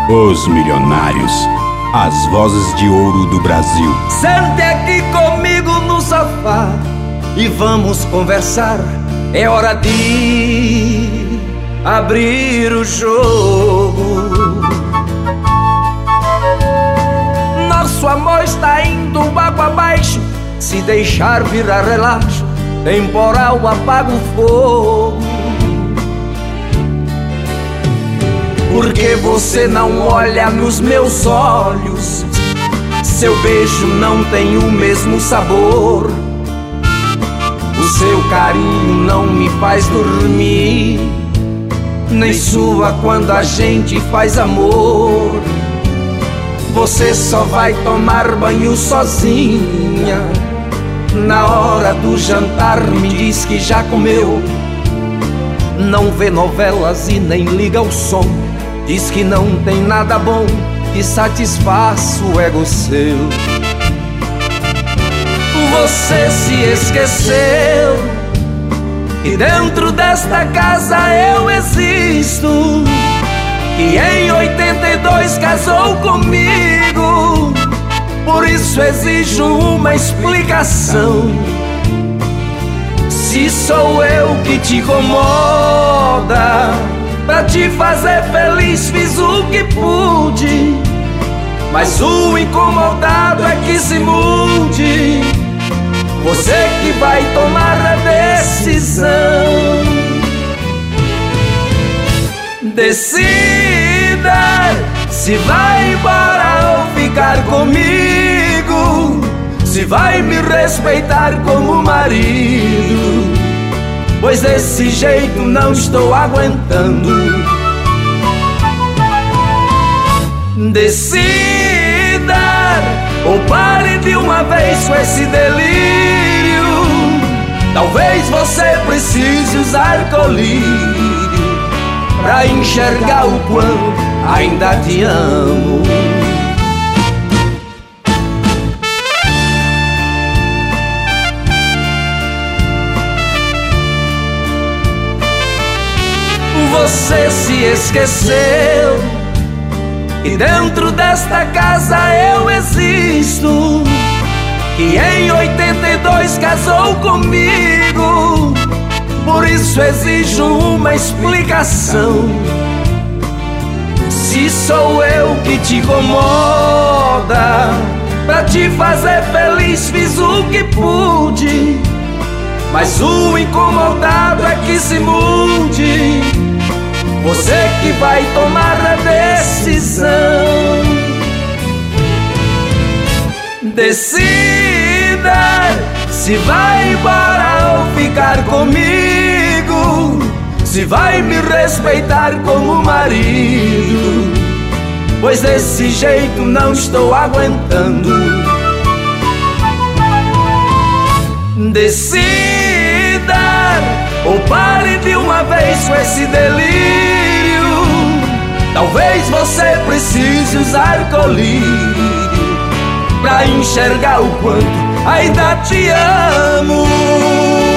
Os milionários, as vozes de ouro do Brasil. Sente aqui comigo no sofá e vamos conversar. É hora de abrir o jogo. Nosso amor está indo água abaixo. Se deixar virar relaxo, temporal apaga o fogo. Porque você não olha nos meus olhos, seu beijo não tem o mesmo sabor, o seu carinho não me faz dormir, nem sua quando a gente faz amor. Você só vai tomar banho sozinha, na hora do jantar me diz que já comeu. Não vê novelas e nem liga o som, diz que não tem nada bom que satisfaça o ego seu. Você se esqueceu que dentro desta casa eu existo, que em 82 casou comigo. Por isso exijo uma explicação. Se sou eu que te incomoda, pra te fazer feliz fiz o que pude, mas o incomodado é que se mude. Você que vai tomar a decisão. Decida se vai embora ou ficar comigo, se vai me respeitar como marido, pois desse jeito não estou aguentando. Decida ou pare de uma vez com esse delírio. Talvez você precise usar colírio pra enxergar o quanto ainda te amo. Você se esqueceu que dentro desta casa eu existo, que em 82 casou comigo. Por isso exijo uma explicação. Se sou eu que te incomoda, pra te fazer feliz fiz o que pude, mas o incomodado é que se mude. Você que vai tomar a decisão. Decida se vai embora ou ficar comigo, se vai me respeitar como marido, pois desse jeito não estou aguentando. Decida ou pare de uma vez com esse delírio. Talvez você precise usar colírio pra enxergar o quanto ainda te amo.